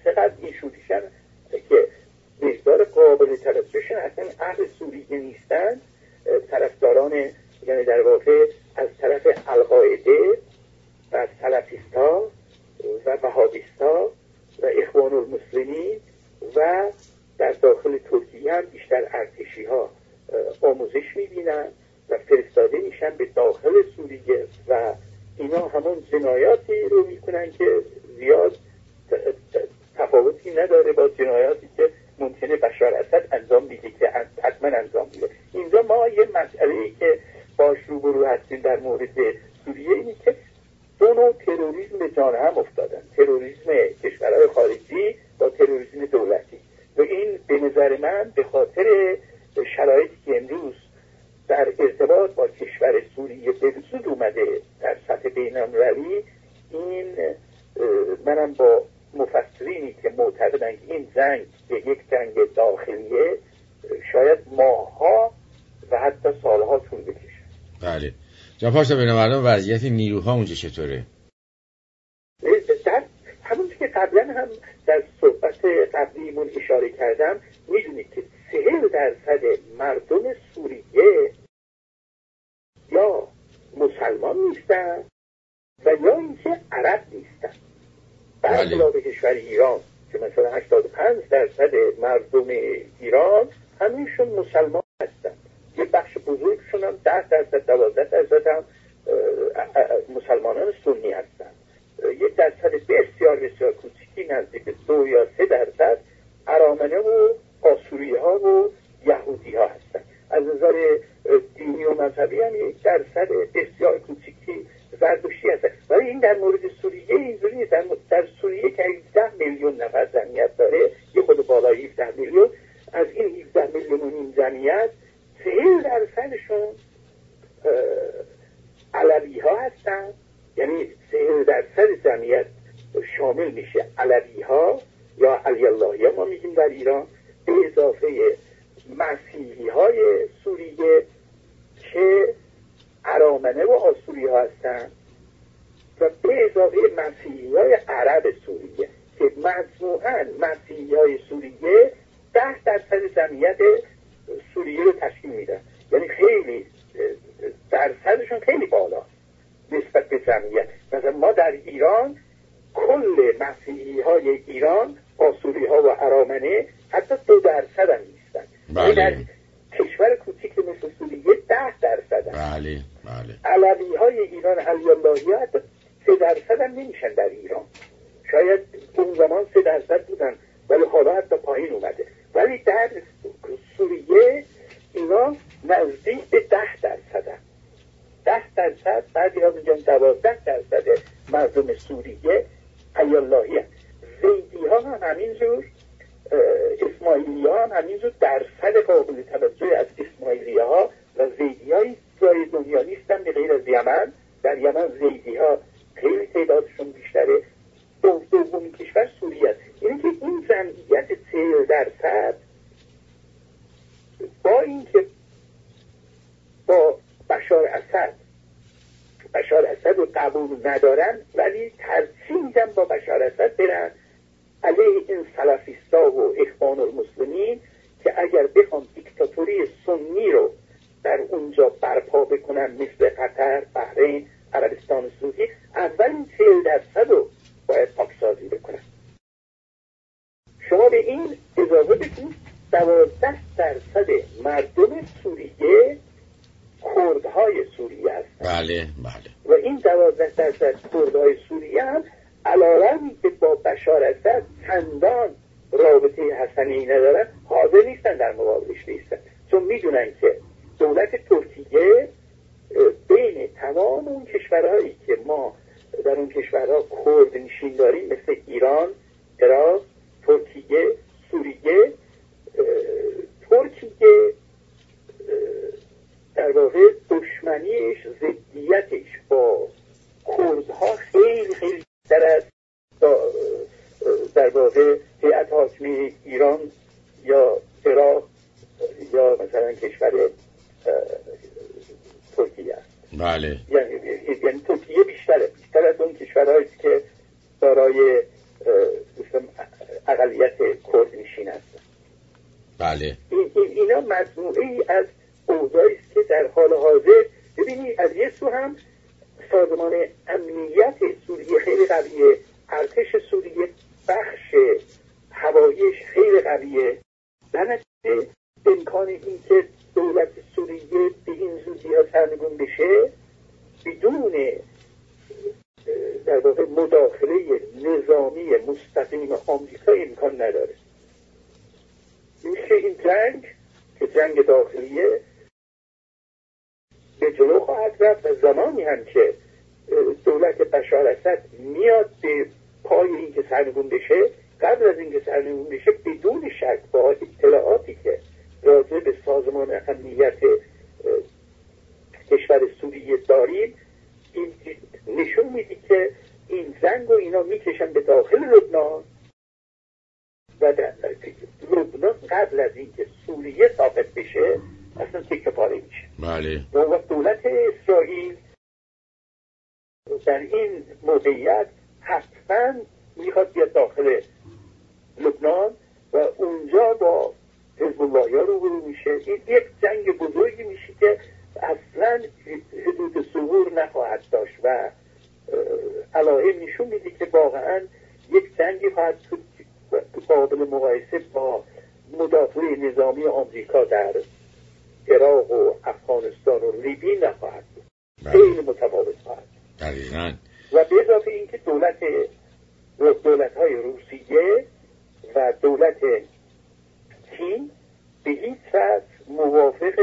چقدر این شورشن که مقدار قابل توجهشون اصلا اهل سوریه نیستن، طرفداران یعنی در واقع از طرف القاعده و از سلفیستا و وهابیستا و اخوان المسلمین و در داخل ترکیه هم بیشتر ارتشی ها آموزش میبینن و فرستاده میشن به داخل سوریه و اینا همون جنایاتی رو میکنن که زیاد تفاوتی نداره با جنایاتی که ممکنه بشار اسد انجام میده که حتما انجام میده. اینجا ما یه مسئله‌ای که باش روبرو هستیم در مورد سوریه اینه که دو نوع تروریسم به جان هم افتادن، تروریسم کشورهای خارجی با تروریسم دولتی، و این به نظر من به خاطر شرایطی که امروز در ارتباط با کشور سوریه به وجود اومده در سطح بین‌المللی، این منم با مفسرینی که معتقدن که این جنگ یک جنگ داخلیه شاید ماه‌ها و حتی سال‌ها طول بکشه. بله جناب پاشا، بنابراین وضعیت نیروها اونجا چطوره؟ در همون که قبلا هم در صحبت قبلیمون اشاره کردم، میدونید که 40% مردم سوریه یا مسلمان نیستن و یا اینکه عرب نیستن. برخلاف کشور ایران که مثلا 85% مردم ایران همینشون مسلمان هستن، یه بخش بزرگشون هم 10% 12% هم مسلمانان سنی هستن، 1% بسیار بسیار کوچیکی نزدیک 2 یا 3% ارامنه و آسوری ها و یهودی ها هستن. از نظر دینی و مذهبی هم 1% بسیار کوچیکی زرتشتی هستن. ولی این در مورد سوریه اینجوری، در سوریه که 17 میلیون نفر جمعیت داره، یه خود بالای 17 میلیون، از این 17 میلیون و نیم جمعیت 40%شون علوی ها هستن، یعنی 40% جمعیت شامل میشه علوی ها یا علی اللهی ما میگیم در ایران، به اضافه مسیحی های سوریه که ارامنه و آسوری ها هستن و به اضافه مسیحی های عرب سوریه که مجموعاً مسیحی های سوریه 10% جمعیت سوریه رو تشکیل میدن، یعنی خیلی درصدشون خیلی بالا نسبت به جمعیت. مثلا ما در ایران کل مسیحی های ایران آسوری ها و ارامنه حتی 2% هم نیستن. بله. در کشور کوچیک مثل سوریه 10% هم. بله بله. علوی های ایران علی اللهی حتی 3% هم نمیشن در ایران، شاید اون زمان 3% بودن ولی حالا حتی پایین اومده، ولی در سوریه اینا نزدیک به 10% هم. 10%، بعضی ها میگن 12% مردم سوریه علی اللهی هست. زیدی ها هم همینجور، اسماعیلی ها هم همینجور. درصد قابل توجه از اسماعیلی ها و زیدی های جای دنیا نیستن به غیر از یمن. در یمن زیدی ها خیلی تعدادشون بیشتره. دومین کشور سوریه است. یعنی که این جمعیت 40% با اینکه با بشار اسد رو قبول ندارن، ولی ترجیح میدن با بشار اسد برن علیه این سلفیستا و اخوان المسلمین که اگر بخوان دیکتاتوری سنی رو در اونجا برپا بکنن مثل قطر، بحرین، عربستان سعودی، اول این 40% رو باید پاکسازی بکنن. شما به این اضافه بکنید 12% مردم سوریه کردهای سوریه هستن. بله بله. و این 12% کردهای سوریه هم علیرغم که با بشار اسد چندان رابطه حسنی ندارن، حاضر نیستن در مقابلش بایستن، چون میدونن که دولت ترکیه بین تمام اون کشورهایی که ما در اون کشورها کرد نشین داریم مثل ایران، عراق، ترکیه، سوریه، ترکیه در واقع دشمنیش، ضدیتش با کردها خیلی خیلی بیشتر از در واقع هیئت حاکمه ایران یا عراق یا مثلا کشور ترکیه است. بله. یعنی ترکیه بیشتر از اون کشورهایی که دارای اقلیت کرد نشین هستن. بله. اینا مجموعه ای از اوضاعی است که در حال حاضر ببینید از یه سو هم سازمان امنیت سوریه خیلی قویه، ارتش سوریه بخش هواییش خیلی قویه، در نتیجه امکان این که دولت سوریه به این زودی ها سرنگون بشه بدون در واقع مداخله نظامی مستقیم آمریکا امکان نداره. میشه این جنگ که جنگ داخلیه به جلو خواهد رفت و زمانی هم که دولت بشار اسد میاد به پای این که سرنگون بشه، قبل از این که سرنگون بشه بدون شک با اطلاعاتی که راجع به سازمان امنیت کشور سوریه داریم این نشون میدی که این جنگ و اینا میکشن به داخل لبنان و در لبنان قبل از این که سوریه ثابت بشه اصلا تکه پاره میشه. بله. و دولت اسرائیل در این موقعیت حتما میخواد بیاد داخل لبنان و اونجا با حزب الله روبرو میشه. این یک جنگ بزرگی میشه که اصلا حدود ظهور نخواهد داشت و علائم نشون میده که واقعا یک جنگی خواهد قابل مقایسه با مدافع نظامی آمریکا در عراق و افغانستان و لیبی نخواهد بود. خیلی متفاوت خواهد. دقیقاً. و به اضافه اینکه دولت‌های روسیه و دولت چین به هیچ وجه موافق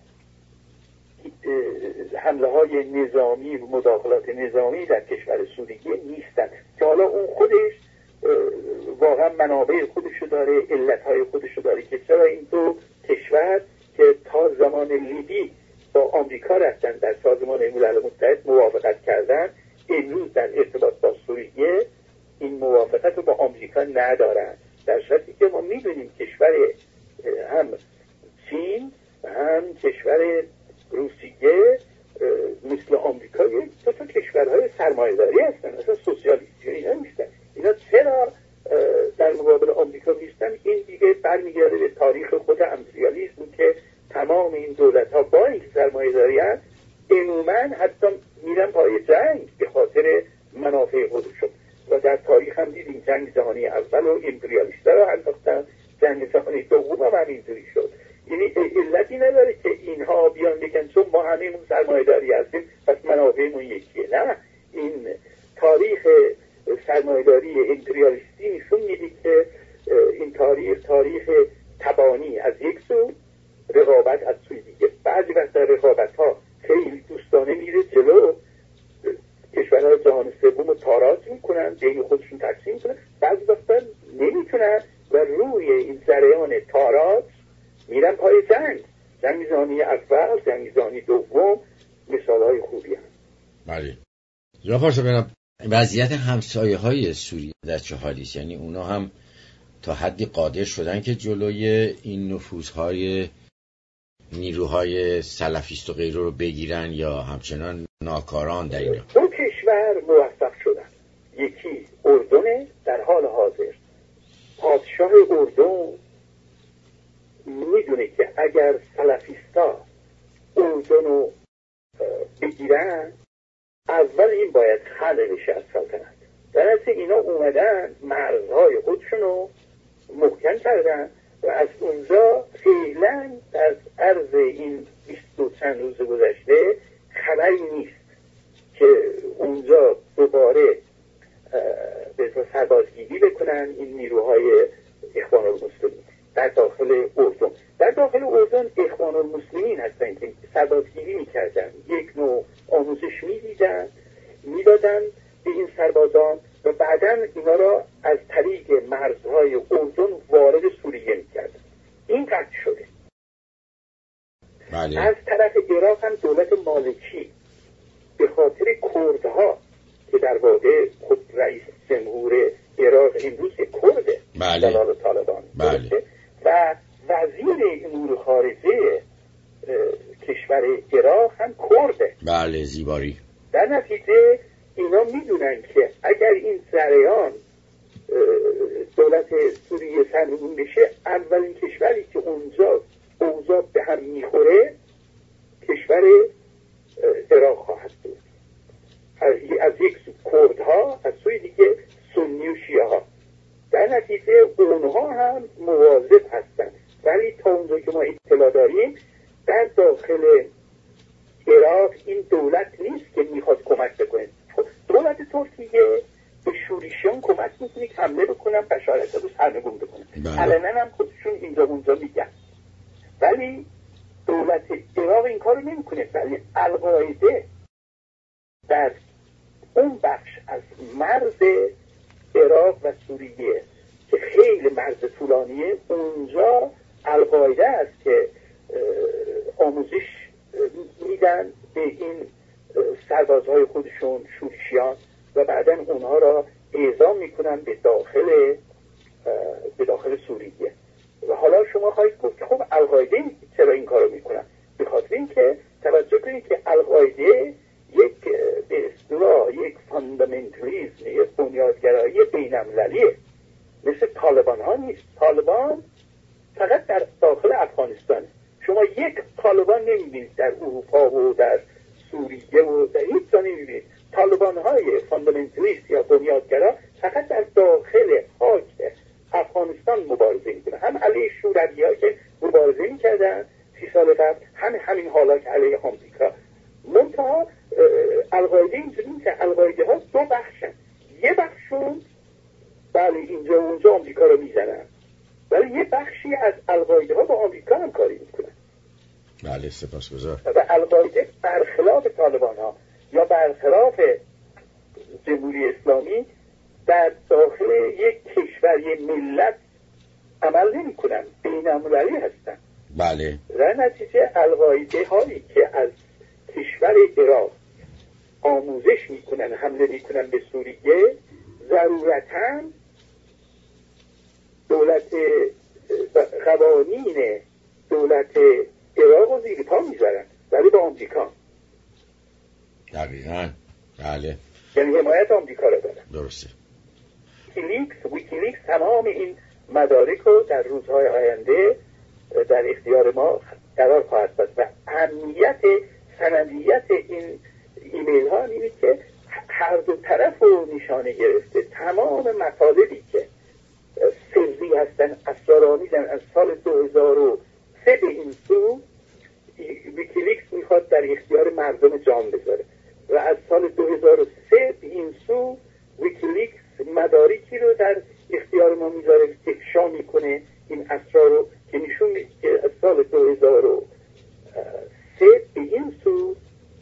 حمله های نظامی و مداخلات نظامی در کشور سوریه نیستند که حالا اون خودش واقعا منابع خودشو داره، علتهای خودشو داره که چرا این دو کشور که تا زمان لیبی با آمریکا رفتن در سازمان ملل متحد موافقت کردن امروز در ارتباط با سوریه این موافقت رو با آمریکا ندارن، در صورتی که ما میدونیم کشور هم چین و هم کشور روسیه مثل آمریکا دو تا کشورهای سرمایه‌داری هستن، اصلا سوسیالیستی اینا نیستن. اینا چرا در مقابل آمریکا نیستن؟ این دیگه برمیگرده به تاریخ خود امپریالیسم که تمام این دولت‌ها با این سرمایه‌داری هست عموماً حتی میرن پای جنگ به خاطر منافع خودشون و در تاریخ هم دیدیم جنگ جهانی اول و امپریالیست‌ها رو انداختن، جنگ جهانی دوم هم همینطوری شد. یعنی علتی نداره که اینها بیان بگن چون ما هممون سرمایه‌داری هستیم پس منافعمون یکیه. نه، این تاریخ سرمایه‌داری امپریالیستی نشون میده که این تاریخ تبانی از یک سو، رقابت از سوی دیگه. بعضی وقتا رقابت‌ها خیلی دوستانه میره جلو، کشورهای جهان سوم رو تاراج میکنن، بین خودشون تقسیم میکنن، بعضی وقتا نمیتونن و روی این جریان تاراج میرن پای جنگ جهانی اول، جنگ جهانی دوم مثالهای خوبی هست. بله. یا پارسا ببینم وضعیت همسایه های سوریه در چه حالی است؟ یعنی اونا هم تا حدی قادر شدن که جلوی این نفوذهای نیروهای سلفیست و غیره رو بگیرن یا همچنان ناکاران در اینا؟ دو کشور موفق شدن. یکی اردن، در حال حاضر پادشاه اردن میدونه که اگر سلفیستا اردن رو بگیرن اول این باید خلع بشه از سلطنت. در اصل اینا اومدن مرزهای خودشون رو محکم کردن و از اونجا فعلا در عرض این 22 چند روز گذشته خبری نیست که اونجا دوباره به سربازگیری بکنن این نیروهای اخوان المسلمین در داخل اردن. در داخل اردن اخوان المسلمین هستن که سربازگیری میکردن، یک نوع آموزش میدادن به این سربازان و بعداً اینا را از طریق مرزهای اردن وارد سوریه میکردن. این قطع شده. بله. از طرف عراق هم دولت مالکی به خاطر کردها که در واقع خود رئیس جمهور عراق امروز کرده، بله. جلال طالبان، بله. و وزیر امور خارجه کشور عراق هم کرده. بله، زیباری. در نتیجه اینا میدونن که اگر این جریان دولت سوریه سرنگون بشه، اولین کشوری که اونجا اوضاع به هم میخوره کشور عراق خواهد بود. از یک سو کردها، از سوی دیگه سنی و شیعه ها. در نتیجه اونها هم مواظب هستن، ولی تا اونجا که ما اطلاع داریم در داخل عراق این دولت نیست که میخواد کمک بکنه. دولت ترکیه به شورشیان کمک میکنه که حمله بکنن، بشار اسد رو سرنگون بکنن. علنا هم خودشون اینجا اونجا میگن، ولی دولت عراق این کارو نمیکنه. ولی القاعده در اون بخش از مرز عراق و سوریه که خیلی مرز طولانیه، اونجا القاعده است که آموزش میدن به این سربازهای خودشون شورشیان و بعداً اونها را اعزام میکنن به داخل سوریه. و حالا شما خواهید گفت که خب القاعده چرا این کارو میکنن؟ به خاطر اینکه توجه کنید که القاعده به اصطلاح یک فاندامنتالیسم، یک بنیادگرایی بین‌المللیه، مثل طالبان ها نیست. طالبان فقط در داخل افغانستانه. شما یک طالبان نمیبینید در اروپا و در سوریه و در هیچ جا نمیبینید. طالبان های فاندامنتالیست یا بنیادگرا فقط در داخل خاک افغانستان مبارزه میکنن، هم علیه شوروی ها که مبارزه میکردن 30 سال قبل، همین حالا که علیه آمریکا. منتها القاعده اینجوری که القاعده ها دو بخشن، یه بخشون بله اینجا و اونجا آمریکا رو میزنن، ولی یه بخشی از القاعده ها با آمریکا هم کاری میکنن. بله سپاسگزار. و القاعده برخلاف طالبان ها یا برخلاف جمهوری اسلامی در داخل یک کشور، یک ملت عمل نمی کنن، بین‌المللی هستن. بله. در نتیجه القاعده هایی که از کشور عراق آموزش میکنن، حمله میکنن به سوریه، ضرورتاً قوانین دولت عراق رو زیر پا میذارن، ولی با آمریکا. دقیقاً. بله. یعنی حمایت آمریکا رو دارن. درسته. ویکیلیکس تمام این مدارک رو در روزهای آینده در اختیار ما قرار خواهد داد و اهمیت سندیت این ایمیل ها اینه که هر دو طرف رو نشانه گرفته. تمام مطالبی که سری هستن، اسرارآمیزن، از سال 2003 به این سو ویکیلیکس میخواد در اختیار مردم جان بذاره و از سال 2003 به این سو ویکیلیکس مدارکی رو در اختیار ما میذاره که افشا میکنه این اسرار رو، که نشون میده که از سال 2003 به این سو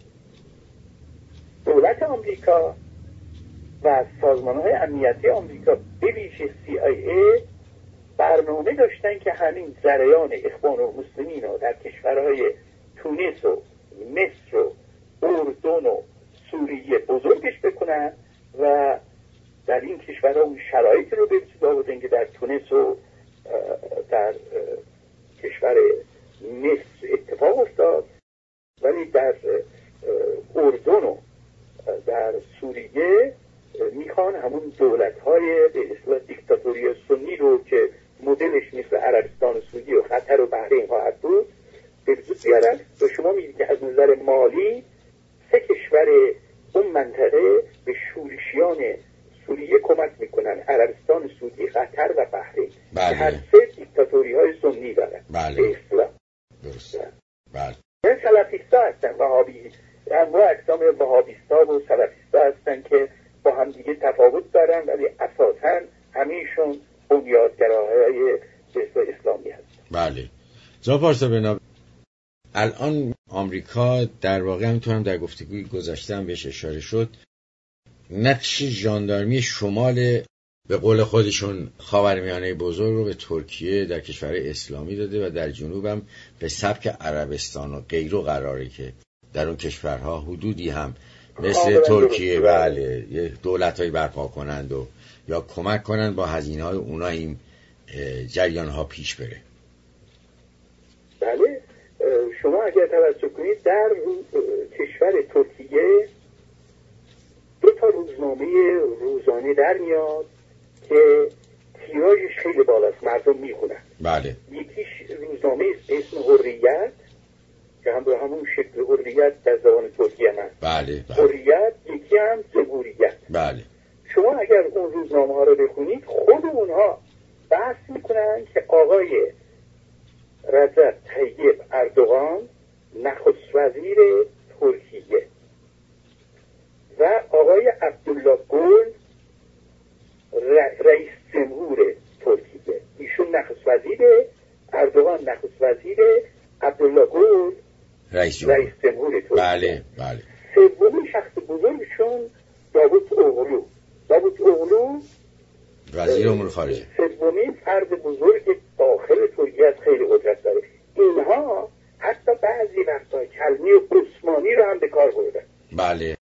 دولت آمریکا و سازمان‌های امنیتی آمریکا به ویژه CIA برنامه داشتن که همین جریان اخوان المسلمین رو در کشورهای تونس و مصر و اردن و سوریه بزرگش بکنن و در این کشورها اون شرایطی رو به وجود آوردن که در تونس و در کشور مصر اتفاق افتاد، ولی در اردن و در سوریه میخوان همون دولت‌های به اصطلاح دیکتاتوری سنی رو که مدلش مثل عربستان و سعودی و قطر و بحرین خواهد بود به وجود بیارن. و شما می‌بینید که از نظر مالی 3 کشور اون منطقه به شورشیان سوریه کمک میکنن، عربستان، سعودی، قطر و بحرین. بله. هر 3 دیکتاتوری‌های سنی دارن. بله. به اصطلاح. درسته. بله. این سلفیستا هستن، وهابی، انواع اقسام وهابیستا و سلفیستا هستن که با هم دیگه تفاوت دارن، ولی اساساً همیشون بنیادگراهای اسلامی هستن. بله. جناب پارسا بنا الان آمریکا در واقع همونطور در گفتگوی گذشته هم بهش اشاره شد، نقش ژاندارمی شمال به قول خودشون خاورمیانه بزرگ رو به ترکیه در کشور اسلامی داده و در جنوب هم به سبک عربستان و غیره قراره که در اون کشورها حدودی هم مثل ترکیه بله یه دولت‌هایی برپا کنند و یا کمک کنند با هزینه‌های اونا این جریان‌ها پیش بره. بله. شما اگر توجه کنید در کشور ترکیه 2 روزنامه روزانه در میاد که تیراژش خیلی بالاست، مردم میخونن. بله. یکیش روزنامه به اسم حریت که هم به همون شکل حریت در زبان ترکی هم هست. بله. حریت، یکی هم جمهوریت. بله. شما اگر اون روزنامه ها رو بخونید، خود اونها بحث میکنن که آقای رجب طیب اردوغان نخست وزیر ترکیه و آقای عبدالله گل رئیس جمهور ترکیه، ایشون نخست وزیره، اردوغان نخست وزیره، عبدالله گل رئیس جمهور ترکیه. بله بله. سومین شخص بزرگشون داوود اوغلو وزیر امور خارجه، سومین فرد بزرگ داخل ترکیه از، خیلی قدرت داره. اینها حتی بعضی وقتا کلمه عثمانی رو هم به کار بردن. بله.